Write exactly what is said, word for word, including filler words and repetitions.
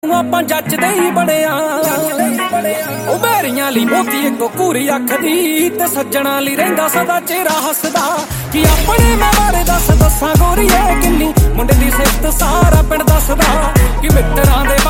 ਆਪਾਂ ਜੱਜਦੇ ਹੀ ਬੜਿਆ ਉਹ ਮੇਰੀਆਂ ਲਈ ਮੋਤੀ ਇੱਕੋ ਘੂਰੀ ਅੱਖ ਦੀ ਤੇ ਸੱਜਣਾ ਲਈ ਰਹਿੰਦਾ ਸਦਾ ਚਿਹਰਾ ਹੱਸਦਾ ਕਿ ਆਪਣੇ ਮੈਂ ਬਾਰੇ ਦੱਸ ਦੱਸਾਂ ਗੋਰੀਏ ਕਿੰਨੀ ਮੁੰਡੇ ਦੀ ਸਿਫਤ ਸਾਰਾ ਪਿੰਡ ਦੱਸਦਾ ਕਿ ਮਿੱਤਰਾਂ ਦੇ